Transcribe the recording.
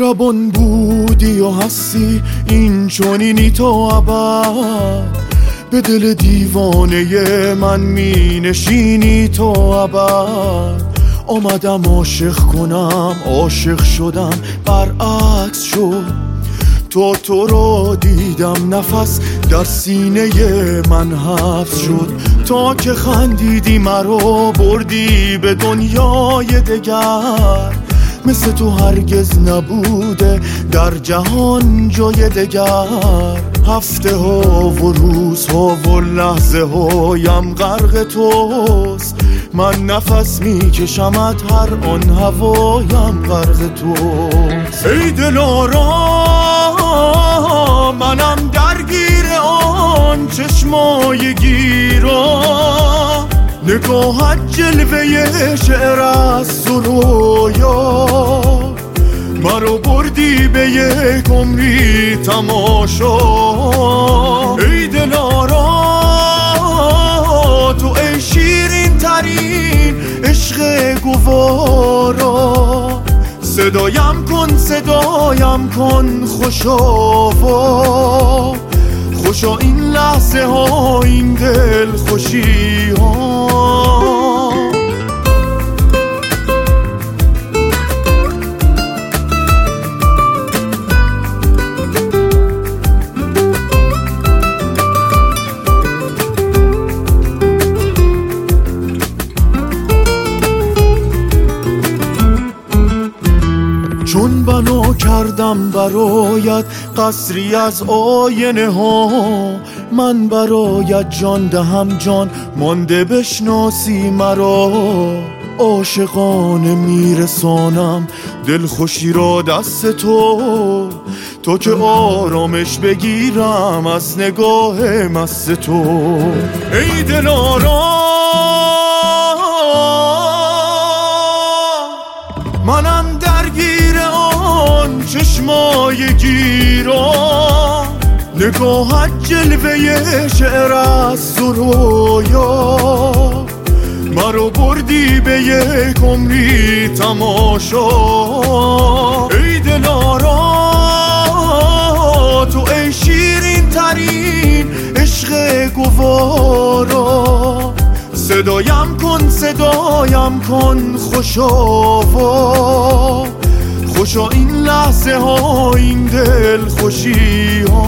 مهربان بودی و هستی این چنینی تا ابد، به دل دیوانه من می نشینی تا ابد. آمدم عاشق کنم، عاشق شدم، برعکس شد. تو رو دیدم، نفس در سینه من حبس شد. تا که خندیدی مرا بردی به دنیای دگر، مثل تو هرگز نبوده در جهان جای دگر. هفته ها و روزها و لحظه هایم غرق توست، من نفس میکشمت هر آن هوایم غرق توست. ای دلارام منم درگیر آن چشمای گیرا، نگاهت جلوه شعر است و رویا، مرا بردی به یک عمری تماشا. ای دلارا تو ای شیرین ترین عشق گوارا، صدایم کن خوشا خوشا این لحظه ها، این دل خوشی ها. چون بنا کردم برایت قصری از آینه ها، من برایت جان دهم جان مانده بشناسی مرا. عاشقانه میرسانم دل خوشی را دست تو که آرامش بگیرم از نگاه مست تو. ای دلارام منم درگیر آن چشمای گیرا، نگاهت جلوه شعر است و رویا، مرا بردی به یک عمری تماشا. ای دلارا تو ای شیرین ترین عشق گوارا، صدایم کن خوشا این لحظه ها، این دل خوشی ها.